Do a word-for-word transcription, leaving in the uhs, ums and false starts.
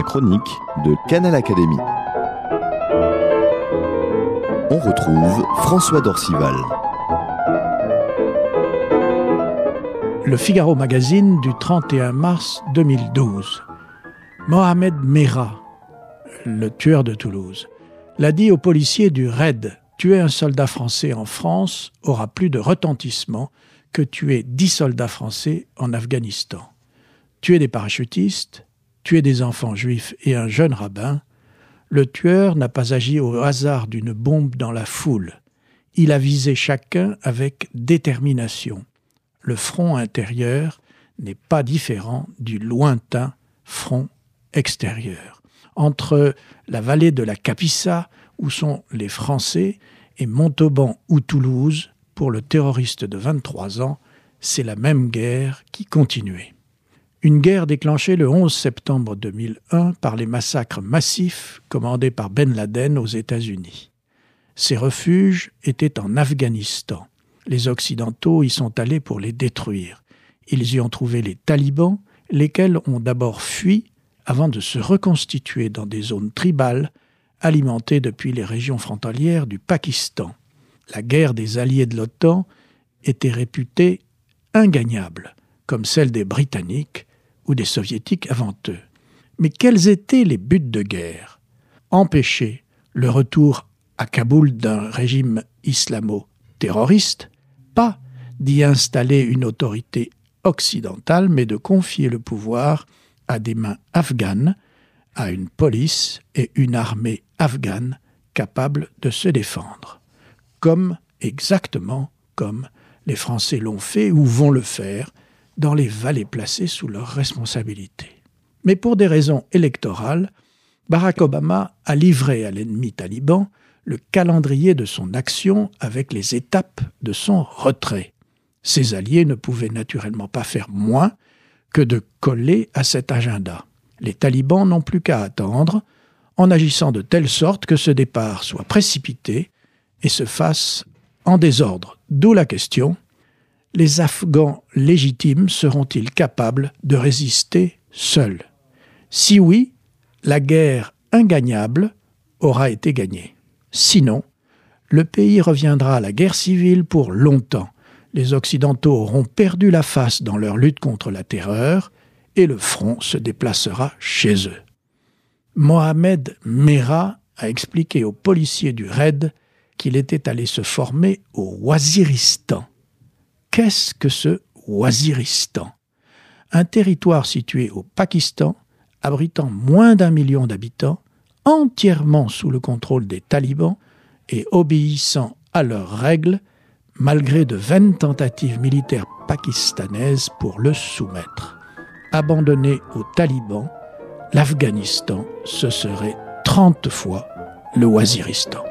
chronique de Canal Académie. On retrouve François Dorcival. Le Figaro Magazine du trente et un mars deux mille douze. Mohamed Merah, le tueur de Toulouse, l'a dit aux policiers du raid. Tuer un soldat français en France aura plus de retentissement que tuer dix soldats français en Afghanistan. Tuer des parachutistes, tuer des enfants juifs et un jeune rabbin, le tueur n'a pas agi au hasard d'une bombe dans la foule. Il a visé chacun avec détermination. Le front intérieur n'est pas différent du lointain front extérieur. Entre la vallée de la Capissa, où sont les Français, et Montauban ou Toulouse, pour le terroriste de vingt-trois ans, c'est la même guerre qui continuait. Une guerre déclenchée le onze septembre deux mille un par les massacres massifs commandés par Ben Laden aux États-Unis. Ces refuges étaient en Afghanistan. Les Occidentaux y sont allés pour les détruire. Ils y ont trouvé les talibans, lesquels ont d'abord fui avant de se reconstituer dans des zones tribales alimentées depuis les régions frontalières du Pakistan. La guerre des alliés de l'OTAN était réputée ingagnable, comme celle des Britanniques ou des Soviétiques avant eux. Mais quels étaient les buts de guerre ? Empêcher le retour à Kaboul d'un régime islamo-terroriste, pas d'y installer une autorité occidentale, mais de confier le pouvoir à des mains afghanes, à une police et une armée afghane capables de se défendre. Comme, exactement comme les Français l'ont fait ou vont le faire dans les vallées placées sous leur responsabilité. Mais pour des raisons électorales, Barack Obama a livré à l'ennemi taliban le calendrier de son action avec les étapes de son retrait. Ses alliés ne pouvaient naturellement pas faire moins que de coller à cet agenda. Les talibans n'ont plus qu'à attendre, en agissant de telle sorte que ce départ soit précipité et se fasse en désordre. D'où la question, les Afghans légitimes seront-ils capables de résister seuls ? Si oui, la guerre ingagnable aura été gagnée. Sinon, le pays reviendra à la guerre civile pour longtemps. Les Occidentaux auront perdu la face dans leur lutte contre la terreur et le front se déplacera chez eux. Mohamed Merah a expliqué aux policiers du raid qu'il était allé se former au Waziristan. Qu'est-ce que ce Waziristan ? Un territoire situé au Pakistan, abritant moins d'un million d'habitants, entièrement sous le contrôle des talibans et obéissant à leurs règles, malgré de vaines tentatives militaires pakistanaises pour le soumettre. Abandonné aux talibans, l'Afghanistan, ce serait trente fois le Waziristan.